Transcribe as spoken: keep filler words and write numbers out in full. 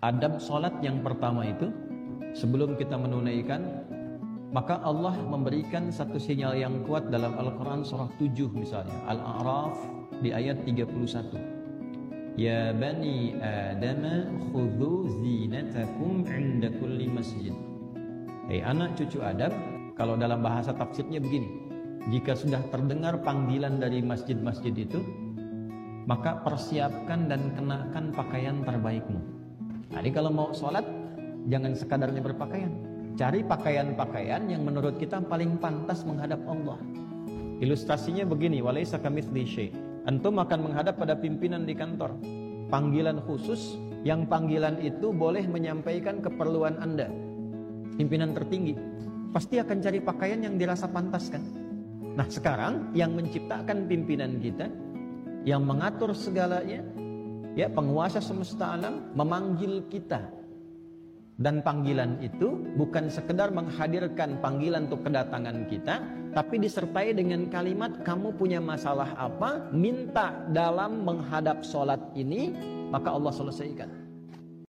Adab sholat yang pertama itu, sebelum kita menunaikan, maka Allah memberikan satu sinyal yang kuat dalam Al-Quran surah tujuh misalnya, Al-A'raf di ayat tiga puluh satu. Ya bani Adam khudhu zinatakum inda kulli masjid. Hei anak cucu Adam, kalau dalam bahasa tafsirnya begini, jika sudah terdengar panggilan dari masjid-masjid itu, maka persiapkan dan kenakan pakaian terbaikmu. Jadi kalau mau sholat, jangan sekadarnya berpakaian. Cari pakaian-pakaian yang menurut kita paling pantas menghadap Allah. Ilustrasinya begini, walaysa kamitslihi syai'. Antum akan menghadap pada pimpinan di kantor. Panggilan khusus, yang panggilan itu boleh menyampaikan keperluan Anda. Pimpinan tertinggi, pasti akan cari pakaian yang dirasa pantas kan? Nah sekarang, yang menciptakan pimpinan kita, yang mengatur segalanya, ya penguasa semesta alam, memanggil kita. Dan panggilan itu bukan sekedar menghadirkan panggilan untuk kedatangan kita, tapi disertai dengan kalimat, kamu punya masalah apa, minta dalam menghadap sholat ini, maka Allah selesaikan.